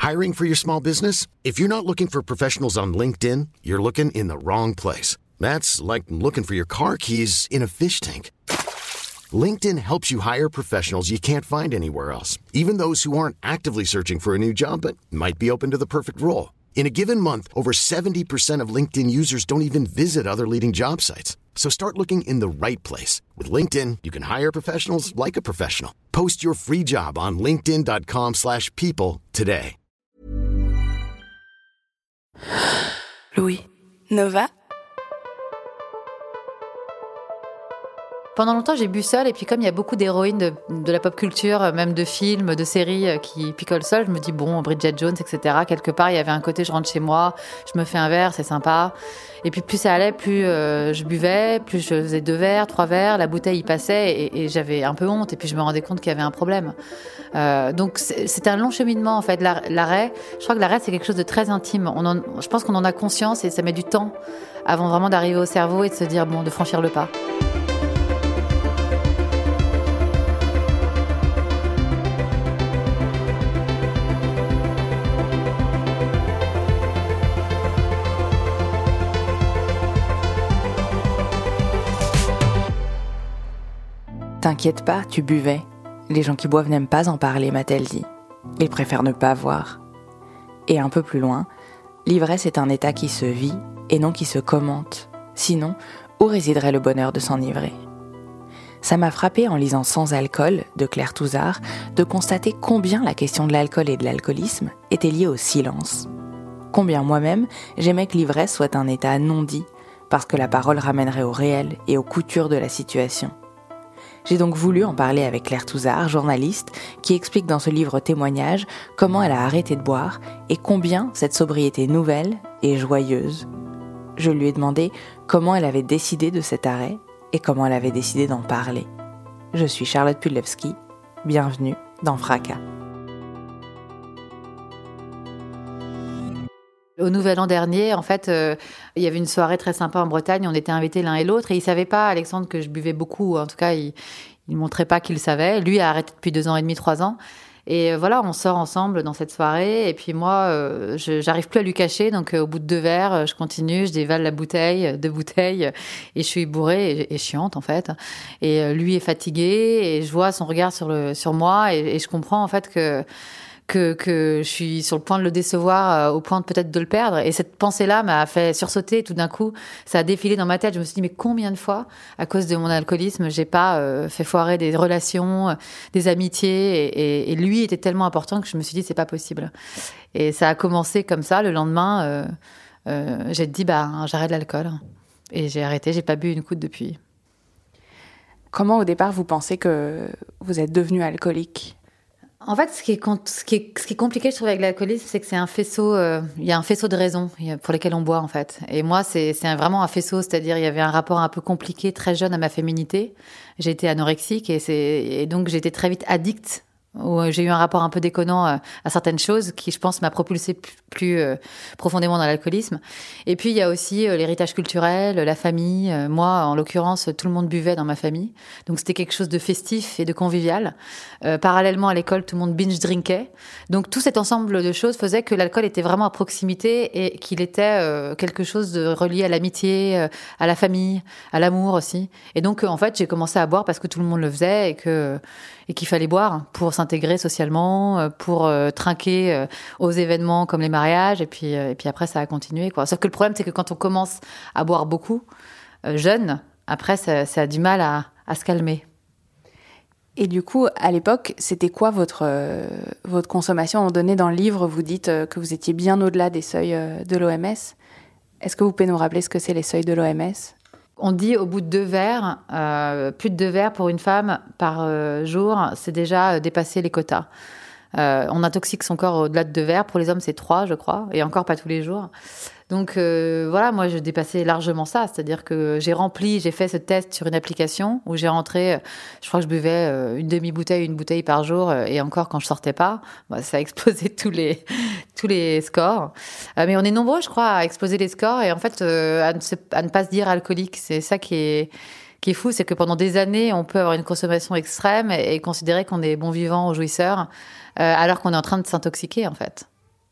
Hiring for your small business? If you're not looking for professionals on LinkedIn, you're looking in the wrong place. That's like looking for your car keys in a fish tank. LinkedIn helps you hire professionals you can't find anywhere else, even those who aren't actively searching for a new job but might be open to the perfect role. In a given month, over 70% of LinkedIn users don't even visit other leading job sites. So start looking in the right place. With LinkedIn, you can hire professionals like a professional. Post your free job on linkedin.com/people today. Louis. Nova. Pendant longtemps, j'ai bu seule, et puis comme il y a beaucoup d'héroïnes de la pop culture, même de films, de séries qui picolent seule, je me dis bon, Bridget Jones, etc. Quelque part, il y avait un côté, je rentre chez moi, je me fais un verre, c'est sympa. Et puis plus ça allait, plus je buvais, plus je faisais 2 verres, 3 verres, la bouteille y passait, et j'avais un peu honte, et puis je me rendais compte qu'il y avait un problème. Donc c'était un long cheminement en fait. L'arrêt, je crois que l'arrêt c'est quelque chose de très intime. Je pense qu'on en a conscience, et ça met du temps avant vraiment d'arriver au cerveau et de se dire bon, de franchir le pas. T'inquiète pas, tu buvais. Les gens qui boivent n'aiment pas en parler, m'a-t-elle dit. Ils préfèrent ne pas voir. Et un peu plus loin, l'ivresse est un état qui se vit et non qui se commente. Sinon, où résiderait le bonheur de s'enivrer ? Ça m'a frappé en lisant Sans alcool de Claire Touzard de constater combien la question de l'alcool et de l'alcoolisme était liée au silence. Combien moi-même j'aimais que l'ivresse soit un état non dit, parce que la parole ramènerait au réel et aux coutures de la situation. J'ai donc voulu en parler avec Claire Touzard, journaliste, qui explique dans ce livre témoignage comment elle a arrêté de boire et combien cette sobriété nouvelle est joyeuse. Je lui ai demandé comment elle avait décidé de cet arrêt et comment elle avait décidé d'en parler. Je suis Charlotte Pudlewski, bienvenue dans Fracas. Au Nouvel An dernier, en fait, il y avait une soirée très sympa en Bretagne. On était invités l'un et l'autre, et il savait pas, Alexandre, que je buvais beaucoup. En tout cas, il montrait pas qu'il savait. Lui a arrêté depuis 2 ans et demi, 3 ans. Et voilà, on sort ensemble dans cette soirée. Et puis moi, j'arrive plus à lui cacher. Donc, au bout de 2 verres, je continue, je dévale la bouteille, 2 bouteilles, et je suis bourrée et chiante en fait. Et lui est fatigué, et je vois son regard sur moi, et je comprends en fait que je suis sur le point de le décevoir, au point peut-être de le perdre. Et cette pensée-là m'a fait sursauter. Tout d'un coup, ça a défilé dans ma tête. Je me suis dit, mais combien de fois, à cause de mon alcoolisme, j'ai pas fait foirer des relations, des amitiés. Et lui était tellement important que je me suis dit, c'est pas possible. Et ça a commencé comme ça. Le lendemain, j'ai dit, j'arrête l'alcool. Et j'ai arrêté. J'ai pas bu une goutte depuis. Comment, au départ, vous pensez que vous êtes devenu alcoolique ? En fait, ce qui est compliqué, je trouve, avec l'alcoolisme, c'est que c'est un faisceau. Il y a un faisceau de raisons pour lesquelles on boit, en fait. Et moi, c'est vraiment un faisceau, c'est-à-dire il y avait un rapport un peu compliqué, très jeune, à ma féminité. J'ai été anorexique, et donc j'ai été très vite addicte. Où j'ai eu un rapport un peu déconnant à certaines choses qui, je pense, m'a propulsée plus profondément dans l'alcoolisme. Et puis, il y a aussi l'héritage culturel, la famille. Moi, en l'occurrence, tout le monde buvait dans ma famille. Donc, c'était quelque chose de festif et de convivial. Parallèlement à l'école, tout le monde binge-drinkait. Donc, tout cet ensemble de choses faisait que l'alcool était vraiment à proximité et qu'il était quelque chose de relié à l'amitié, à la famille, à l'amour aussi. Et donc, en fait, j'ai commencé à boire parce que tout le monde le faisait et qu'il fallait boire pour s'intégrer socialement, pour trinquer aux événements comme les mariages, et puis après ça a continué, quoi. Sauf que le problème, c'est que quand on commence à boire beaucoup, jeune, après ça a du mal à se calmer. Et du coup, à l'époque, c'était quoi votre consommation ? À un moment donné, dans le livre, vous dites que vous étiez bien au-delà des seuils de l'OMS. Est-ce que vous pouvez nous rappeler ce que c'est les seuils de l'OMS ? On dit au bout de 2 verres, plus de 2 verres pour une femme par jour, c'est déjà dépasser les quotas. On intoxique son corps au-delà de 2 verres. Pour les hommes, c'est 3, je crois, et encore pas tous les jours. Donc voilà, moi, je dépassais largement ça. C'est-à-dire que j'ai fait ce test sur une application où j'ai rentré, je crois que je buvais une demi-bouteille, une bouteille par jour, et encore quand je sortais pas, ça a explosé tous les scores. Mais on est nombreux, je crois, à exploser les scores et en fait à ne pas se dire alcoolique. C'est ça qui est fou, c'est que pendant des années, on peut avoir une consommation extrême et considérer qu'on est bon vivant ou jouisseur, alors qu'on est en train de s'intoxiquer, en fait.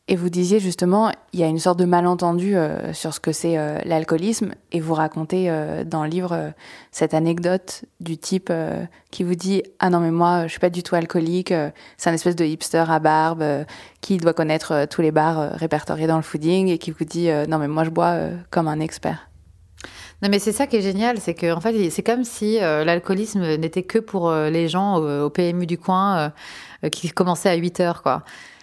Et vous disiez justement, il y a une sorte de malentendu sur ce que c'est l'alcoolisme, et vous racontez dans le livre cette anecdote du type qui vous dit « Ah non mais moi je suis pas du tout alcoolique, c'est un espèce de hipster à barbe qui doit connaître tous les bars répertoriés dans le fooding et qui vous dit Non mais moi je bois comme un expert ». Non mais c'est ça qui est génial, c'est que en fait c'est comme si l'alcoolisme n'était que pour les gens au PMU du coin qui commençaient à 8 heures, quoi.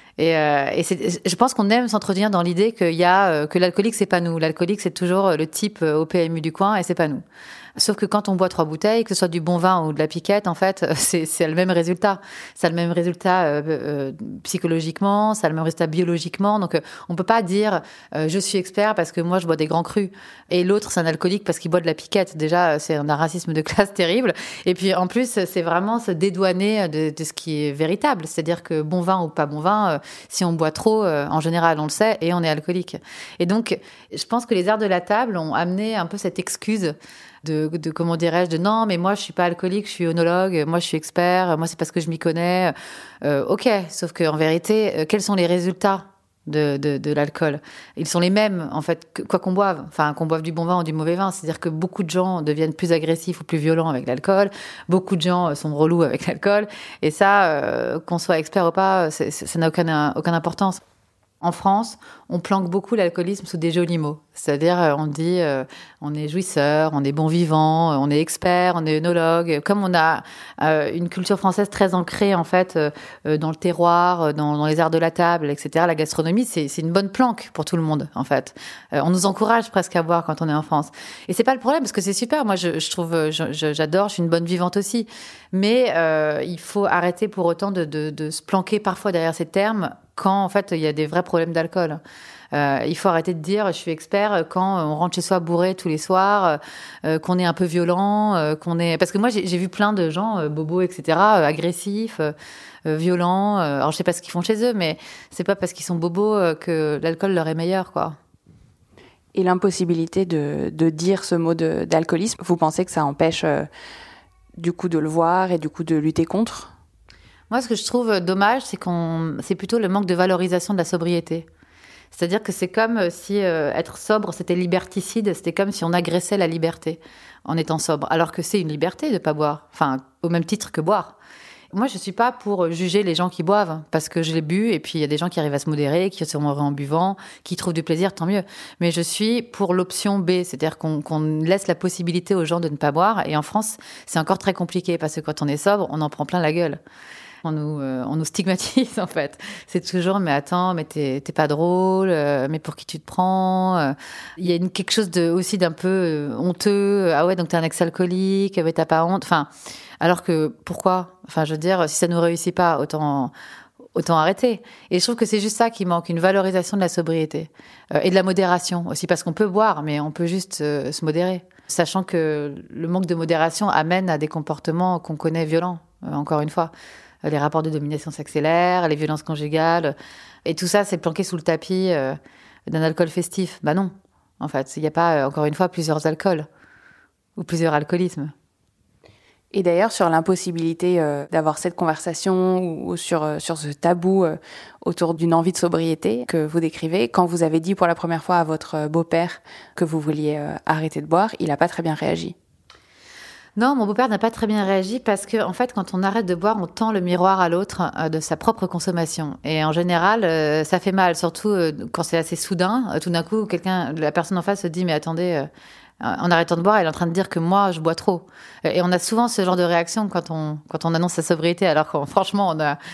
Je pense qu'on aime s'entretenir dans l'idée que l'alcoolique c'est pas nous. L'alcoolique c'est toujours le type au PMU du coin et c'est pas nous. Sauf que quand on boit 3 bouteilles, que ce soit du bon vin ou de la piquette, en fait, c'est le même résultat. Ça a le même résultat psychologiquement, ça a le même résultat biologiquement. Donc, on peut pas dire je suis expert parce que moi je bois des grands crus et l'autre c'est un alcoolique parce qu'il boit de la piquette. Déjà, c'est un racisme de classe terrible. Et puis en plus, c'est vraiment se dédouaner de ce qui est véritable. C'est-à-dire que bon vin ou pas bon vin, si on boit trop, en général, on le sait et on est alcoolique. Et donc, je pense que les arts de la table ont amené un peu cette excuse de comment dirais-je, de non, mais moi, je suis pas alcoolique, je suis œnologue, moi, je suis expert, moi, c'est parce que je m'y connais. Ok, sauf qu'en vérité, quels sont les résultats de l'alcool? Ils sont les mêmes, en fait, quoi qu'on boive. Enfin, qu'on boive du bon vin ou du mauvais vin. C'est-à-dire que beaucoup de gens deviennent plus agressifs ou plus violents avec l'alcool. Beaucoup de gens sont relous avec l'alcool. Et ça, qu'on soit expert ou pas, ça n'a aucune importance. En France, on planque beaucoup l'alcoolisme sous des jolis mots. C'est-à-dire, on dit, on est jouisseur, on est bon vivant, on est expert, on est œnologue. Comme on a une culture française très ancrée, en fait, dans le terroir, dans les arts de la table, etc., la gastronomie, c'est une bonne planque pour tout le monde, en fait. On nous encourage presque à boire quand on est en France. Et c'est pas le problème, parce que c'est super. Moi, je trouve, j'adore, je suis une bonne vivante aussi. Mais il faut arrêter pour autant de se planquer parfois derrière ces termes quand, en fait, il y a des vrais problèmes d'alcool. Il faut arrêter de dire je suis expert quand on rentre chez soi bourré tous les soirs, qu'on est un peu violent, qu'on est... Parce que moi, j'ai vu plein de gens, bobos, etc., agressifs, violents. Alors, je sais pas ce qu'ils font chez eux, mais c'est pas parce qu'ils sont bobos que l'alcool leur est meilleur, quoi. Et l'impossibilité de dire ce mot d'alcoolisme, vous pensez que ça empêche du coup de le voir et du coup de lutter contre ? Moi, ce que je trouve dommage, c'est plutôt le manque de valorisation de la sobriété. C'est-à-dire que c'est comme si être sobre, c'était liberticide, c'était comme si on agressait la liberté en étant sobre, alors que c'est une liberté de ne pas boire, enfin, au même titre que boire. Moi, je ne suis pas pour juger les gens qui boivent, parce que je l'ai bu, et puis il y a des gens qui arrivent à se modérer, qui se modèrent en buvant, qui trouvent du plaisir, tant mieux. Mais je suis pour l'option B, c'est-à-dire qu'on laisse la possibilité aux gens de ne pas boire, et en France, c'est encore très compliqué, parce que quand on est sobre, on en prend plein la gueule. On nous stigmatise, en fait. C'est toujours, mais attends, mais t'es pas drôle, mais pour qui tu te prends? Il y a quelque chose aussi d'un peu honteux. Ah ouais, donc t'es un ex-alcoolique, mais t'as pas honte. Enfin, alors que, pourquoi? Enfin, je veux dire, si ça nous réussit pas, autant arrêter. Et je trouve que c'est juste ça qui manque, une valorisation de la sobriété. Et de la modération aussi, parce qu'on peut boire, mais on peut juste se modérer. Sachant que le manque de modération amène à des comportements qu'on connaît violents, encore une fois. Les rapports de domination s'accélèrent, les violences conjugales, et tout ça, c'est planqué sous le tapis d'un alcool festif. Bah non, en fait, il n'y a pas, encore une fois, plusieurs alcools ou plusieurs alcoolismes. Et d'ailleurs, sur l'impossibilité d'avoir cette conversation ou sur ce tabou autour d'une envie de sobriété que vous décrivez, quand vous avez dit pour la première fois à votre beau-père que vous vouliez arrêter de boire, il n'a pas très bien réagi. Non, mon beau-père n'a pas très bien réagi parce que, en fait, quand on arrête de boire, on tend le miroir à l'autre de sa propre consommation. Et en général, ça fait mal, surtout quand c'est assez soudain. Tout d'un coup, la personne en face se dit, mais attendez, en arrêtant de boire, elle est en train de dire que moi, je bois trop. Et on a souvent ce genre de réaction quand on annonce sa sobriété, alors que franchement,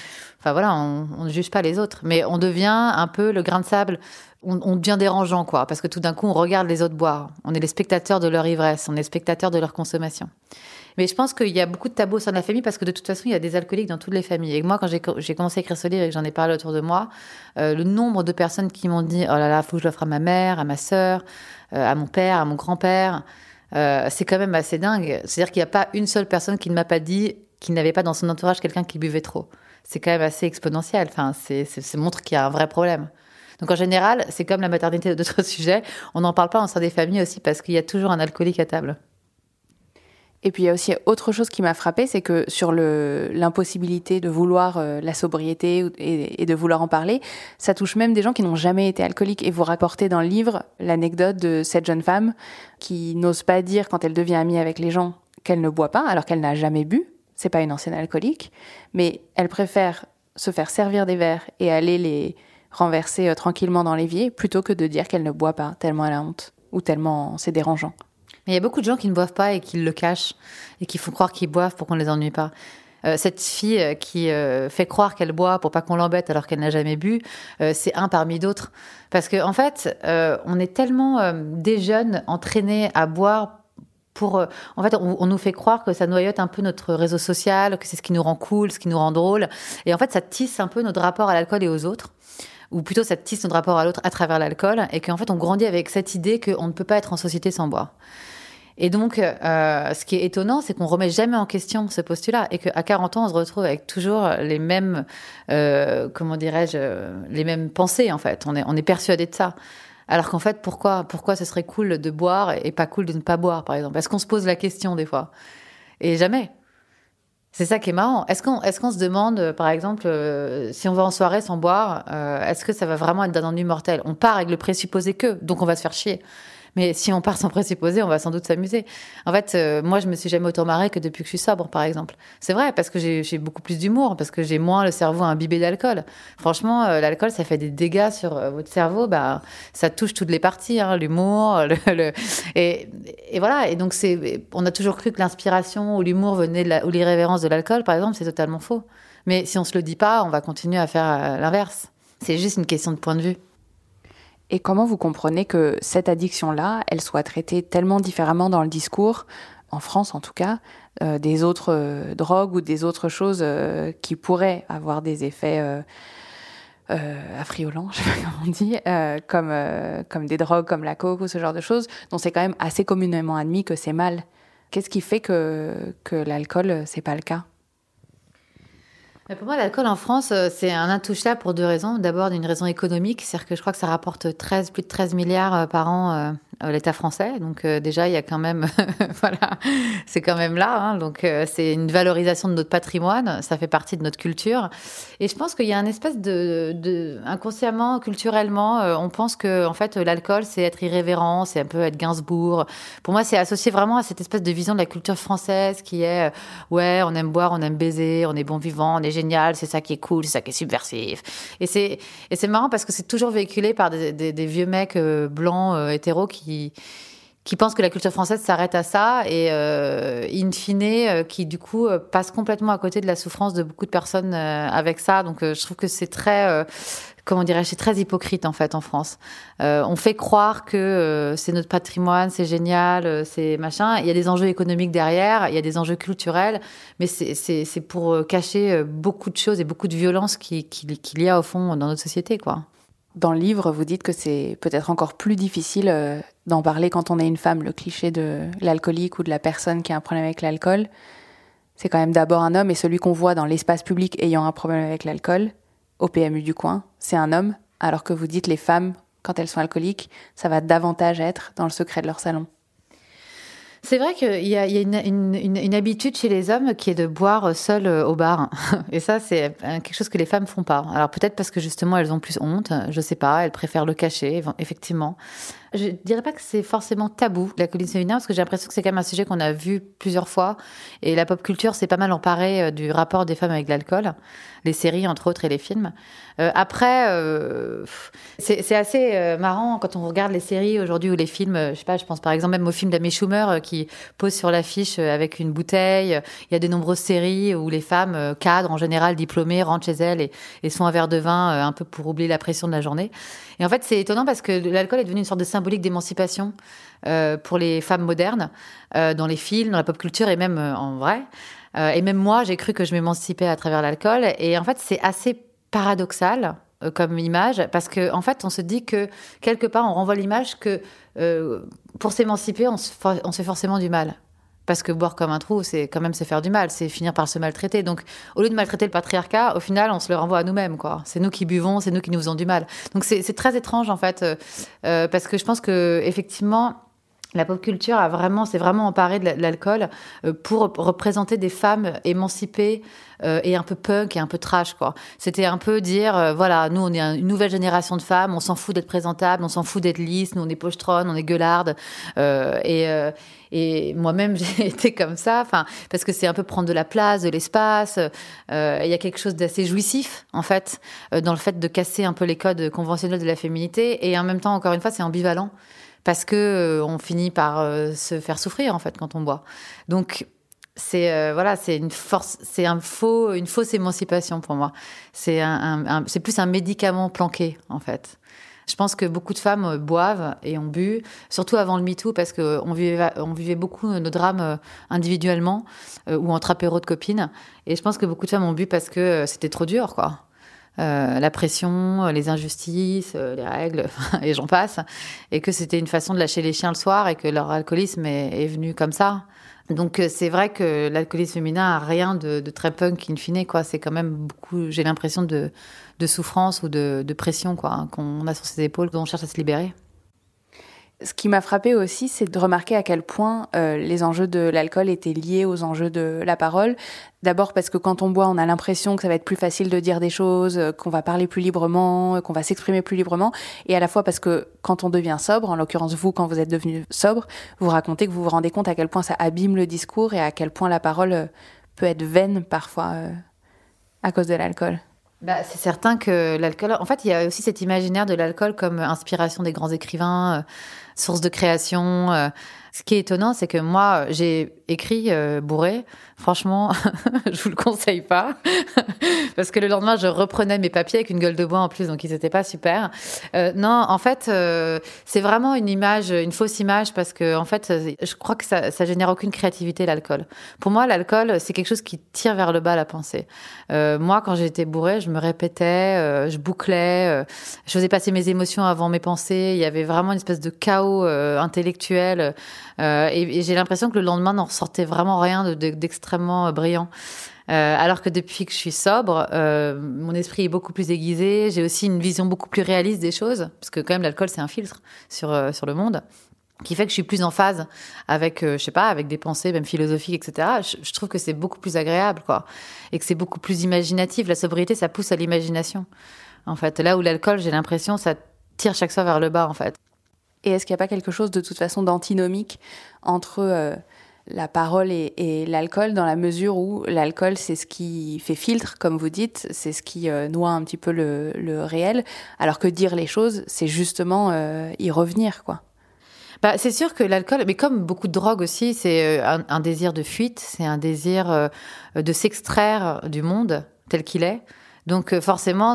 on ne juge pas les autres. Mais on devient un peu le grain de sable. On devient dérangeant, quoi, parce que tout d'un coup, on regarde les autres boire. On est les spectateurs de leur ivresse, on est les spectateurs de leur consommation. Mais je pense qu'il y a beaucoup de tabous au sein de la famille, parce que de toute façon, il y a des alcooliques dans toutes les familles. Et moi, quand j'ai commencé à écrire ce livre et que j'en ai parlé autour de moi, le nombre de personnes qui m'ont dit « Oh là là, faut que je l'offre à ma mère, à ma sœur, à mon père, à mon grand-père », c'est quand même assez dingue. C'est-à-dire qu'il n'y a pas une seule personne qui ne m'a pas dit qu'il n'avait pas dans son entourage quelqu'un qui buvait trop. C'est quand même assez exponentiel. Enfin, ça montre qu'il y a un vrai problème. Donc en général, c'est comme la maternité d'autres sujets. On n'en parle pas au sein des familles aussi parce qu'il y a toujours un alcoolique à table. Et puis il y a aussi autre chose qui m'a frappée, c'est que sur l'impossibilité de vouloir la sobriété et de vouloir en parler, ça touche même des gens qui n'ont jamais été alcooliques. Et vous rapportez dans le livre l'anecdote de cette jeune femme qui n'ose pas dire quand elle devient amie avec les gens qu'elle ne boit pas, alors qu'elle n'a jamais bu. C'est pas une ancienne alcoolique, mais elle préfère se faire servir des verres et aller les renverser tranquillement dans l'évier plutôt que de dire qu'elle ne boit pas, tellement elle a honte ou tellement c'est dérangeant. Mais il y a beaucoup de gens qui ne boivent pas et qui le cachent et qui font croire qu'ils boivent pour qu'on ne les ennuie pas. Cette fille qui fait croire qu'elle boit pour pas qu'on l'embête alors qu'elle n'a jamais bu, c'est un parmi d'autres. Parce que en fait, on est tellement des jeunes entraînés à boire en fait, on nous fait croire que ça noyote un peu notre réseau social, que c'est ce qui nous rend cool, ce qui nous rend drôle. Et en fait, ça tisse un peu notre rapport à l'alcool et aux autres. Ou plutôt, ça tisse notre rapport à l'autre à travers l'alcool. Et qu'en fait, on grandit avec cette idée qu'on ne peut pas être en société sans boire. Et donc, ce qui est étonnant, c'est qu'on remet jamais en question ce postulat et qu'à 40 ans, on se retrouve avec toujours les mêmes, les mêmes pensées, en fait. On est persuadé de ça. Alors qu'en fait, pourquoi ce serait cool de boire et pas cool de ne pas boire, par exemple? Est-ce qu'on se pose la question des fois? Et jamais. C'est ça qui est marrant. Est-ce qu'on se demande, par exemple, si on va en soirée sans boire, est-ce que ça va vraiment être d'un ennui mortel? On part avec le présupposé que, donc on va se faire chier. Mais si on part sans présupposé, on va sans doute s'amuser. En fait, moi, je me suis jamais auto-marrée que depuis que je suis sobre, par exemple. C'est vrai, parce que j'ai beaucoup plus d'humour, parce que j'ai moins le cerveau imbibé d'alcool. Franchement, l'alcool, ça fait des dégâts sur votre cerveau. Bah, ça touche toutes les parties, hein, l'humour, et voilà. Et donc, on a toujours cru que l'inspiration ou l'humour venait ou l'irrévérence de l'alcool, par exemple, c'est totalement faux. Mais si on se le dit pas, on va continuer à faire l'inverse. C'est juste une question de point de vue. Et comment vous comprenez que cette addiction-là, elle soit traitée tellement différemment dans le discours, en France en tout cas, des autres drogues ou des autres choses qui pourraient avoir des effets affriolants, je sais pas comment on dit, comme des drogues comme la coke ou ce genre de choses, dont c'est quand même assez communément admis que c'est mal. Qu'est-ce qui fait que l'alcool, c'est pas le cas ? Mais pour moi, l'alcool en France, c'est un intouchable pour deux raisons. D'abord, d'une raison économique, c'est-à-dire que je crois que ça rapporte plus de 13 milliards par an à l'État français. Donc déjà, il y a quand même, voilà, c'est quand même là. Hein. Donc c'est une valorisation de notre patrimoine, ça fait partie de notre culture. Et je pense qu'il y a une espèce inconsciemment, culturellement, on pense que en fait l'alcool, c'est être irrévérent, c'est un peu être Gainsbourg. Pour moi, c'est associé vraiment à cette espèce de vision de la culture française qui est, ouais, on aime boire, on aime baiser, on est bon vivant, on est génial, c'est ça qui est cool, c'est ça qui est subversif. Et c'est marrant parce que c'est toujours véhiculé par des vieux mecs blancs hétéros qui pensent que la culture française s'arrête à ça et in fine qui du coup passe complètement à côté de la souffrance de beaucoup de personnes avec ça. Donc je trouve que c'est très c'est très hypocrite en fait en France. On fait croire que c'est notre patrimoine, c'est génial, c'est machin. Il y a des enjeux économiques derrière, il y a des enjeux culturels, mais c'est pour cacher beaucoup de choses et beaucoup de violences qu'il y a au fond dans notre société, quoi. Dans le livre, vous dites que c'est peut-être encore plus difficile d'en parler quand on est une femme. Le cliché de l'alcoolique ou de la personne qui a un problème avec l'alcool, c'est quand même d'abord un homme, et celui qu'on voit dans l'espace public ayant un problème avec l'alcool, au PMU du coin, c'est un homme, alors que vous dites les femmes, quand elles sont alcooliques, ça va davantage être dans le secret de leur salon. C'est vrai qu'il y a une habitude chez les hommes qui est de boire seuls au bar. Et ça, c'est quelque chose que les femmes font pas. Alors peut-être parce que justement, elles ont plus honte, je sais pas, elles préfèrent le cacher, effectivement. Je dirais pas que c'est forcément tabou, l'alcoolisme féminin, parce que j'ai l'impression que c'est quand même un sujet qu'on a vu plusieurs fois. Et la pop culture s'est pas mal emparée du rapport des femmes avec l'alcool. Les séries, entre autres, et les films. Après, c'est assez marrant quand on regarde les séries aujourd'hui ou les films. Je sais pas, je pense par exemple même au film d'Amy Schumer qui pose sur l'affiche avec une bouteille. Il y a de nombreuses séries où les femmes cadres, en général diplômées, rentrent chez elles et sont un verre de vin un peu pour oublier la pression de la journée. Et en fait, c'est étonnant parce que l'alcool est devenu une sorte de symbolique d'émancipation pour les femmes modernes dans les films, dans la pop culture et même en vrai. Et même moi, j'ai cru que je m'émancipais à travers l'alcool. Et en fait, c'est assez paradoxal comme image, parce que en fait, on se dit que quelque part, on renvoie l'image que pour s'émanciper, on se fait forcément du mal. Parce que boire comme un trou, c'est quand même se faire du mal, c'est finir par se maltraiter. Donc, au lieu de maltraiter le patriarcat, au final, on se le renvoie à nous-mêmes, quoi. C'est nous qui buvons, c'est nous qui nous faisons du mal. Donc, c'est très étrange, en fait, parce que je pense que effectivement, La pop culture s'est vraiment emparée de l'alcool pour représenter des femmes émancipées et un peu punk et un peu trash, quoi. C'était un peu dire, voilà, nous, on est une nouvelle génération de femmes, on s'en fout d'être présentable, on s'en fout d'être lisse, nous, on est pochetronne, on est gueularde. Et moi-même, j'ai été comme ça, enfin, parce que c'est un peu prendre de la place, de l'espace. Il y a quelque chose d'assez jouissif, en fait, dans le fait de casser un peu les codes conventionnels de la féminité. Et en même temps, encore une fois, c'est ambivalent. Parce que on finit par se faire souffrir en fait quand on boit. Donc c'est une fausse émancipation pour moi. C'est c'est plus un médicament planqué en fait. Je pense que beaucoup de femmes boivent et ont bu, surtout avant le MeToo, parce qu'on vivait beaucoup nos drames individuellement ou entre apéros de copines. Et je pense que beaucoup de femmes ont bu parce que c'était trop dur, quoi. La pression, les injustices, les règles, et j'en passe, et que c'était une façon de lâcher les chiens le soir et que leur alcoolisme est venu comme ça. Donc c'est vrai que l'alcoolisme féminin a rien de très punk in fine, quoi. C'est quand même beaucoup, j'ai l'impression, de souffrance ou de pression, quoi, qu'on a sur ses épaules, dont on cherche à se libérer. Ce qui m'a frappée aussi, c'est de remarquer à quel point les enjeux de l'alcool étaient liés aux enjeux de la parole. D'abord parce que quand on boit, on a l'impression que ça va être plus facile de dire des choses, qu'on va parler plus librement, qu'on va s'exprimer plus librement. Et à la fois parce que quand on devient sobre, en l'occurrence vous, quand vous êtes devenu sobre, vous racontez que vous vous rendez compte à quel point ça abîme le discours et à quel point la parole peut être vaine parfois à cause de l'alcool. Bah, c'est certain que l'alcool... En fait, il y a aussi cet imaginaire de l'alcool comme inspiration des grands écrivains, source de création. Ce qui est étonnant, c'est que moi, j'ai écrit bourré. Franchement, je vous le conseille pas. Parce que le lendemain, je reprenais mes papiers avec une gueule de bois en plus, donc ils étaient pas super. Non, en fait, c'est vraiment une fausse image, parce que en fait, je crois que ça génère aucune créativité, l'alcool. Pour moi, l'alcool, c'est quelque chose qui tire vers le bas la pensée. Moi, quand j'étais bourrée, je me répétais, je bouclais, je faisais passer mes émotions avant mes pensées. Il y avait vraiment une espèce de chaos intellectuel. Et j'ai l'impression que le lendemain n'en ressortait vraiment rien d'extrêmement brillant. Alors que depuis que je suis sobre, mon esprit est beaucoup plus aiguisé. J'ai aussi une vision beaucoup plus réaliste des choses, parce que quand même l'alcool c'est un filtre sur le monde, qui fait que je suis plus en phase avec, je sais pas, avec des pensées même philosophiques, etc. Je trouve que c'est beaucoup plus agréable, quoi, et que c'est beaucoup plus imaginatif. La sobriété, ça pousse à l'imagination, en fait. Là où l'alcool, j'ai l'impression, ça tire chaque fois vers le bas, en fait. Et est-ce qu'il n'y a pas quelque chose de toute façon d'antinomique entre la parole et l'alcool, dans la mesure où l'alcool, c'est ce qui fait filtre, comme vous dites, c'est ce qui noie un petit peu le réel, alors que dire les choses, c'est justement y revenir, quoi. Bah, c'est sûr que l'alcool, mais comme beaucoup de drogues aussi, c'est un désir de fuite, c'est un désir de s'extraire du monde tel qu'il est. Donc forcément,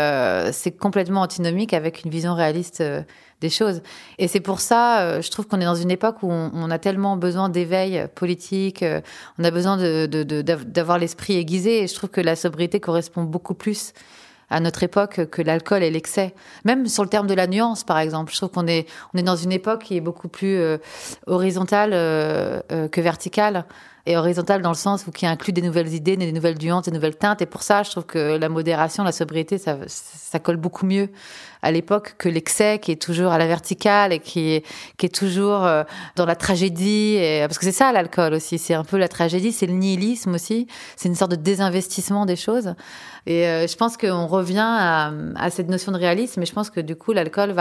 c'est complètement antinomique avec une vision réaliste des choses. Et c'est pour ça, je trouve qu'on est dans une époque où on a tellement besoin d'éveil politique, on a besoin d'avoir l'esprit aiguisé. Et je trouve que la sobriété correspond beaucoup plus à notre époque que l'alcool et l'excès. Même sur le terme de la nuance, par exemple. Je trouve qu'on est dans une époque qui est beaucoup plus horizontale que verticale. Et horizontale dans le sens où qui inclut des nouvelles idées, des nouvelles nuances, des nouvelles teintes. Et pour ça, je trouve que la modération, la sobriété, ça colle beaucoup mieux à l'époque que l'excès, qui est toujours à la verticale et qui est toujours dans la tragédie. Parce que c'est ça, l'alcool aussi. C'est un peu la tragédie, c'est le nihilisme aussi. C'est une sorte de désinvestissement des choses. Et je pense qu'on revient à cette notion de réalisme. Et je pense que du coup, l'alcool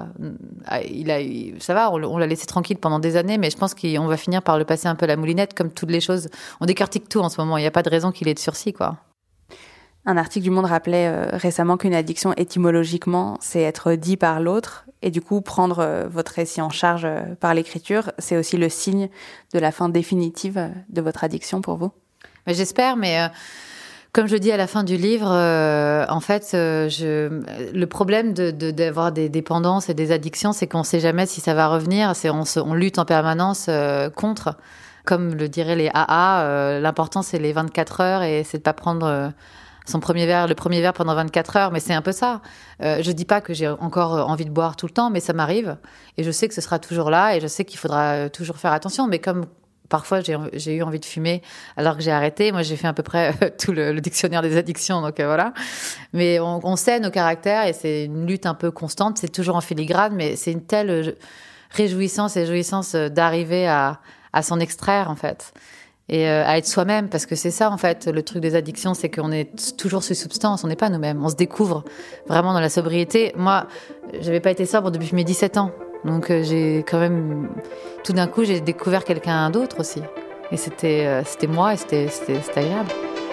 ça va, on l'a laissé tranquille pendant des années, mais je pense qu'on va finir par le passer un peu à la moulinette, comme toutes les choses. On décortique tout en ce moment. Il n'y a pas de raison qu'il ait de sursis, quoi. Un article du Monde rappelait récemment qu'une addiction, étymologiquement, c'est être dit par l'autre. Et du coup, prendre votre récit en charge par l'écriture, c'est aussi le signe de la fin définitive de votre addiction pour vous? J'espère, mais comme je dis à la fin du livre, en fait, le problème d'avoir des dépendances et des addictions, c'est qu'on ne sait jamais si ça va revenir. On lutte en permanence contre. Comme le diraient les AA, l'important, c'est les 24 heures et c'est de ne pas prendre... le premier verre pendant 24 heures, mais c'est un peu ça. Je dis pas que j'ai encore envie de boire tout le temps, mais ça m'arrive. Et je sais que ce sera toujours là et je sais qu'il faudra toujours faire attention. Mais comme parfois j'ai eu envie de fumer alors que j'ai arrêté, moi j'ai fait à peu près tout le dictionnaire des addictions, donc voilà. Mais on sait nos caractères et c'est une lutte un peu constante. C'est toujours en filigrane, mais c'est une telle réjouissance et jouissance d'arriver à s'en extraire, en fait. Et à être soi-même, parce que c'est ça, en fait, le truc des addictions, c'est qu'on est toujours sous substance, on n'est pas nous-mêmes. On se découvre vraiment dans la sobriété. Moi, j'avais pas été sobre depuis mes 17 ans. Donc j'ai quand même... Tout d'un coup, j'ai découvert quelqu'un d'autre aussi. Et c'était moi, et c'était agréable.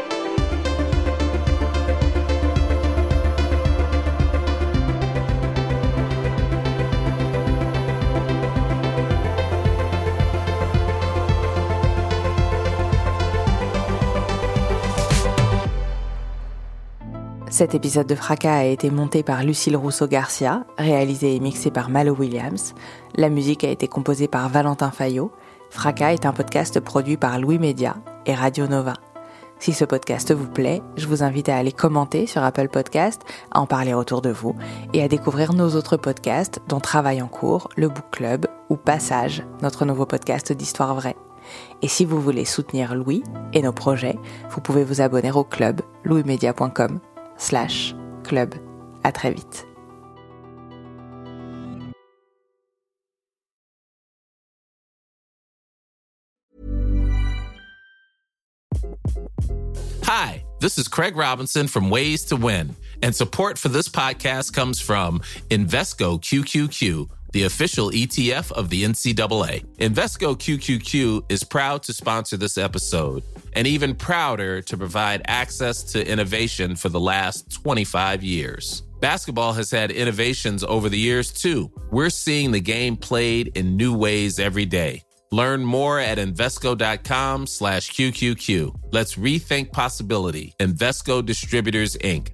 Cet épisode de Fracas a été monté par Lucille Rousseau-Garcia, réalisé et mixé par Malo Williams. La musique a été composée par Valentin Fayot. Fracas est un podcast produit par Louis Média et Radio Nova. Si ce podcast vous plaît, je vous invite à aller commenter sur Apple Podcast, à en parler autour de vous et à découvrir nos autres podcasts dont Travail en cours, le Book Club ou Passage, notre nouveau podcast d'histoire vraie. Et si vous voulez soutenir Louis et nos projets, vous pouvez vous abonner au club louismedia.com/club. À très vite. Hi, this is Craig Robinson from Ways to Win, and support for this podcast comes from Invesco QQQ, the official ETF of the NCAA. Invesco QQQ is proud to sponsor this episode, and even prouder to provide access to innovation for the last 25 years. Basketball has had innovations over the years, too. We're seeing the game played in new ways every day. Learn more at Invesco.com/QQQ. Let's rethink possibility. Invesco Distributors, Inc.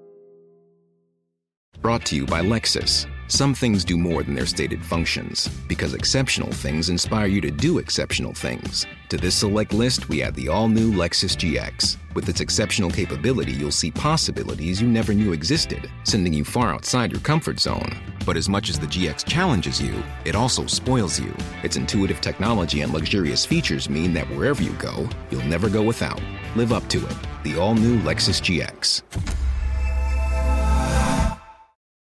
Brought to you by Lexus. Some things do more than their stated functions, because exceptional things inspire you to do exceptional things. To this select list, we add the all-new Lexus GX. With its exceptional capability, you'll see possibilities you never knew existed, sending you far outside your comfort zone. But as much as the GX challenges you, it also spoils you. Its intuitive technology and luxurious features mean that wherever you go, you'll never go without. Live up to it. The all-new Lexus GX.